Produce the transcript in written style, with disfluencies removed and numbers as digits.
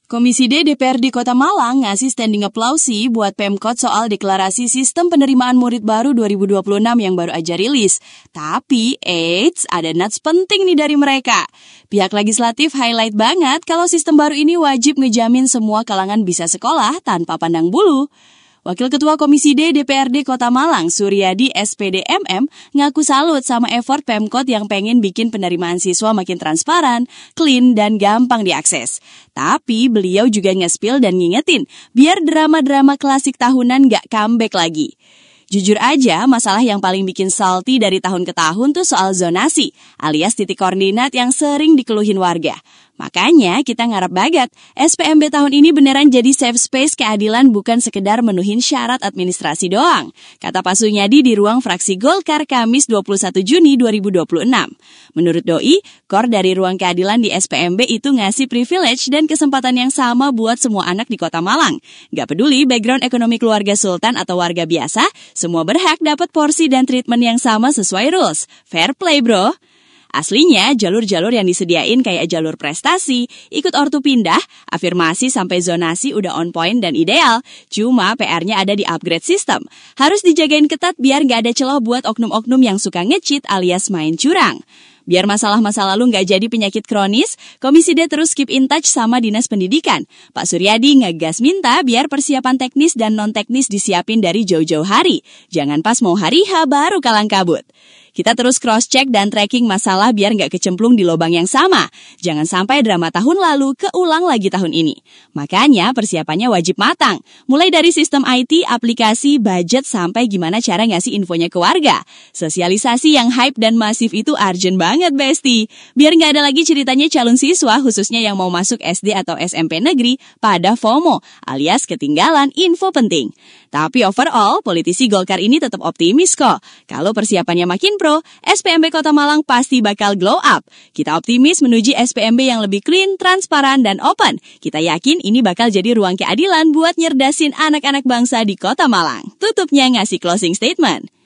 Komisi D DPRD Kota Malang ngasih standing applause buat Pemkot soal deklarasi sistem penerimaan murid baru 2026 yang baru aja rilis. Tapi, ada nats penting nih dari mereka. Pihak legislatif highlight banget kalau sistem baru ini wajib ngejamin semua kalangan bisa sekolah tanpa pandang bulu. Wakil Ketua Komisi D DPRD Kota Malang, Suryadi SPD MM, ngaku salut sama effort Pemkot yang pengen bikin penerimaan siswa makin transparan, clean, dan gampang diakses. Tapi beliau juga nge-spill dan ngingetin, biar drama-drama klasik tahunan gak comeback lagi. Jujur aja, masalah yang paling bikin salty dari tahun ke tahun tuh soal zonasi, alias titik koordinat yang sering dikeluhin warga. Makanya kita ngarep banget, SPMB tahun ini beneran jadi safe space keadilan bukan sekedar menuhin syarat administrasi doang, kata Pak Suryadi di ruang fraksi Golkar Kamis 21 Juni 2026. Menurut Doi, core dari ruang keadilan di SPMB itu ngasih privilege dan kesempatan yang sama buat semua anak di Kota Malang. Gak peduli background ekonomi keluarga sultan atau warga biasa, semua berhak dapat porsi dan treatment yang sama sesuai rules. Fair play, bro! Aslinya, jalur-jalur yang disediain kayak jalur prestasi, ikut ortu pindah, afirmasi sampai zonasi udah on point dan ideal. Cuma PR-nya ada di upgrade sistem. Harus dijagain ketat biar gak ada celah buat oknum-oknum yang suka nge-cheat alias main curang. Biar masalah-masa lalu nggak jadi penyakit kronis, Komisi D terus keep in touch sama Dinas Pendidikan. Pak Suryadi ngegas minta biar persiapan teknis dan non-teknis disiapin dari jauh-jauh hari. Jangan pas mau hari H baru kalang kabut. Kita terus cross-check dan tracking masalah biar nggak kecemplung di lubang yang sama. Jangan sampai drama tahun lalu keulang lagi tahun ini. Makanya persiapannya wajib matang. Mulai dari sistem IT, aplikasi, budget, sampai gimana cara ngasih infonya ke warga. Sosialisasi yang hype dan masif itu urgent banget, Besti. Biar nggak ada lagi ceritanya calon siswa, khususnya yang mau masuk SD atau SMP negeri, pada FOMO, alias ketinggalan info penting. Tapi overall, politisi Golkar ini tetap optimis kok. Kalau persiapannya makin pro, SPMB Kota Malang pasti bakal glow up. Kita optimis menuju SPMB yang lebih clean, transparan, dan open. Kita yakin ini bakal jadi ruang keadilan buat nyerdasin anak-anak bangsa di Kota Malang. Tutupnya ngasih closing statement.